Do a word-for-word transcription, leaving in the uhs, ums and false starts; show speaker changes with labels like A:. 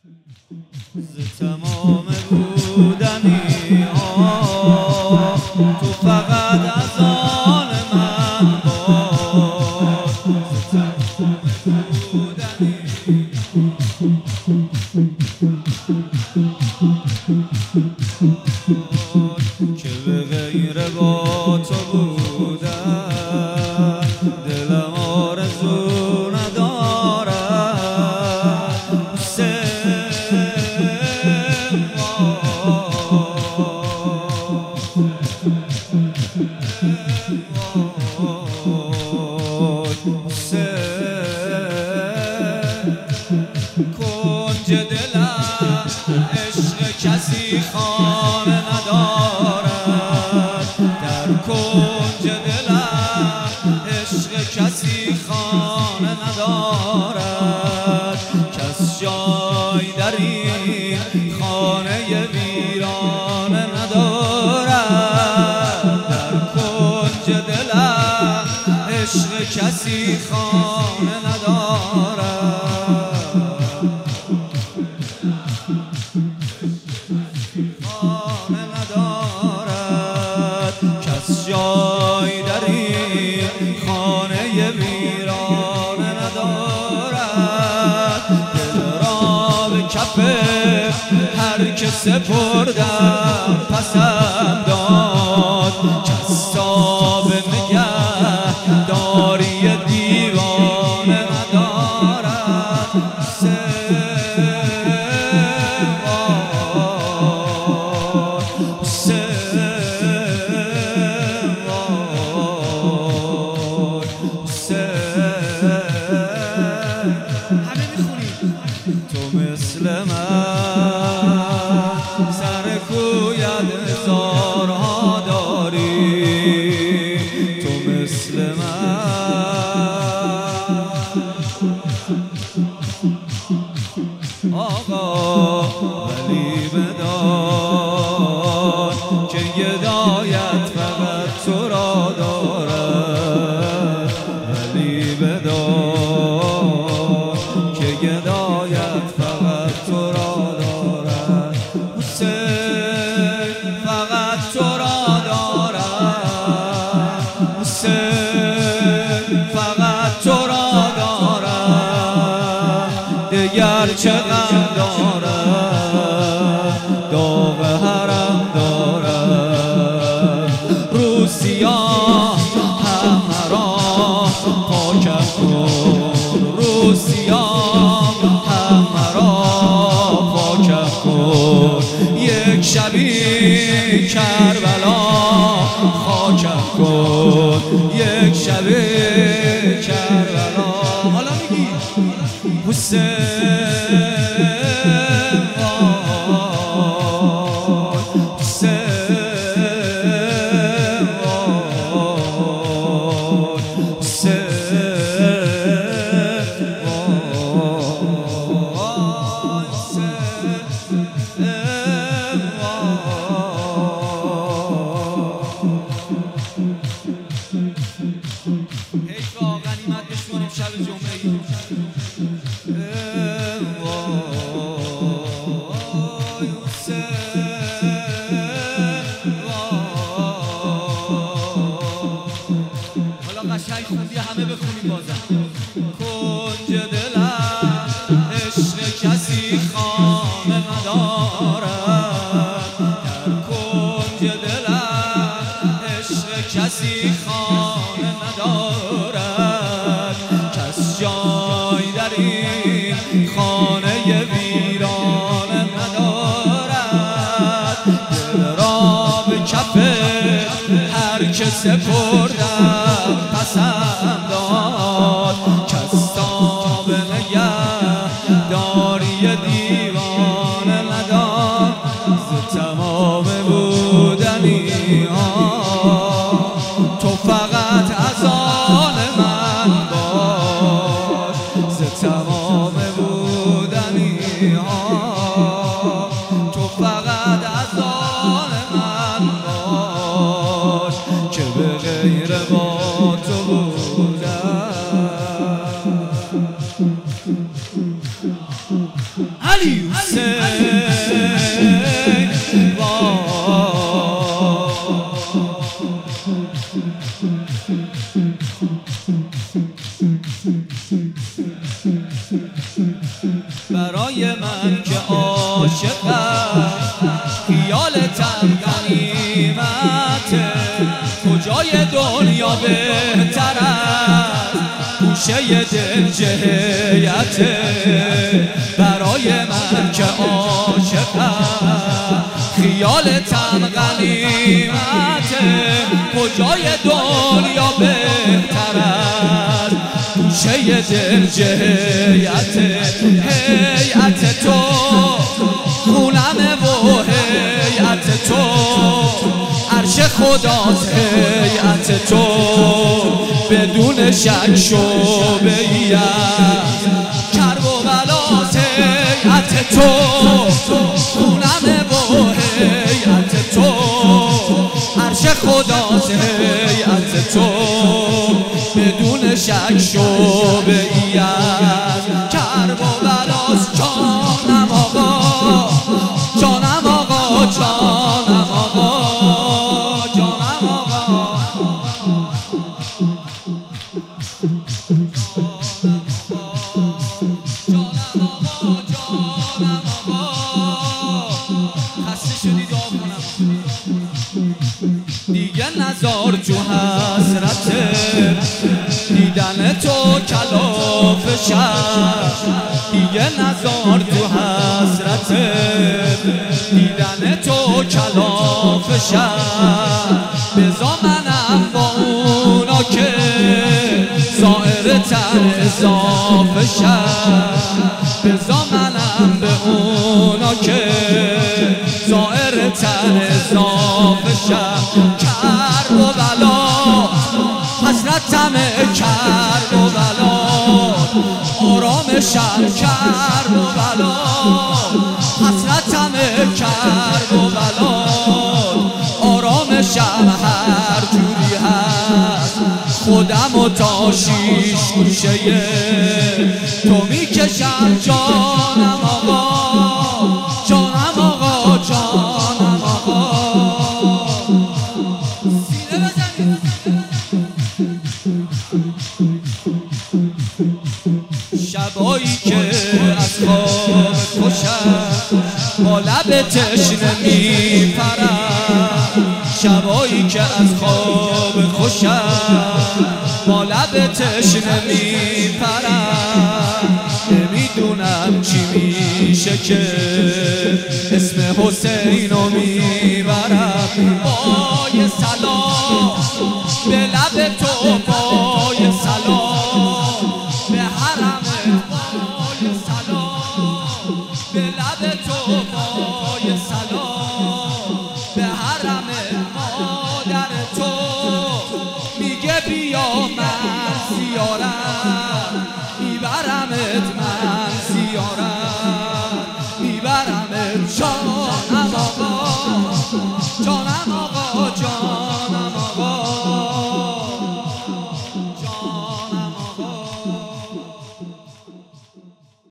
A: ز تمام بودنی ها تو فقط از آن من باش. ز تمام بودنی که به غیر با تو بودن دلم آرزو ندارد. کنج دلم عشق کسی خانه ندارد. در کنج دلم عشق کسی خانه ندارد. کس جای در این خانه ویرانه ندارد. در کنج دلم عشق کسی خانه ندارد. خانه ندارد. کس جای در این خانه ویرانه ندارد. دل را به کف هر که سپردم پسم داد. کس تا به نگهداری دیوانه ندارد. تو مثل من سر کویت هزارها داری. تو مثل من آقا ولی بدان که هدایت فقط تو را دارد. ولی بدان که هدایت فقط تو را دارد. حسین فقط تو را دارد. حسین فقط تو را دارد. دگر چه غم دارد. داغ حرم دارد. رو سیاه همه را پاکم کن. رو سیاه همه را پاکم کن. یک شبی کربلا خاکم کن. یک شبی کربلا. حالا میگی حسین قشنگ خوندی همه بخونیم بازم. کنج دلم عشق کسی خانه ندارد. در کنج دلم عشق کسی خانه ندارد. کس جای در این خانه ویرانه ندارد. دل را به کف هر که سپردم پسم داد. کس تا به نگهداری دیوانه نداد. ز تمام بودنی ها تو فقط از آن من باش. ز تمام بودنی ها تو فقط از آن من باش. که به غیر با تو بودم علی علی حسین برای من که عاشقم خیالتم غنیمته کجای دنیا بهتر از گوشه دل جهیته برای من که عاشقم خیالتم غنیمته کجای دنیا بهتر از گوشه دل جهیته هیئت تو خونمه و هیئت تو عرش خداست هیئت تو بدون شک شبه‌ایت کرب و بلاست هیئت تو خونمه و هیئت تو عرش خداست هیئت تو بدون شک شبه‌ایت کرب و بلاست جانم آقا جانم آقا جانم آقا جانم آقا جانم آقا جانم آقا خسته شدی دعا کنم دیگه نزار تو حسرته دیدن تو کلاف شب دیگه نزار تو حسرته دیدن تو کلاف شب بزا منم با اونا که زائر تن اضافه شب بزا منم به اونا که زائر تن اضافه شب کرب و بلا حسرتم کرب و بلا آرامشم کرب و بلا حسرتم کرب و بلا آرامشم هر جوری هست خودم و تا شیش گوشه تو میکشم جانم آقا جانم آقا جانم آقا سینه بزنید شبایی که از خواب خوشم با لب تشنه میپرم شبایی که از خواب خوشم با لب تشنه میپرم نمیدونم چی میشه که اسم حسینو میبرم با یه سلام به لب تو با یه سلام به حرم با یه سلام به لب تو با یه سلام به حرم مادر تو میگه بیا من زیارت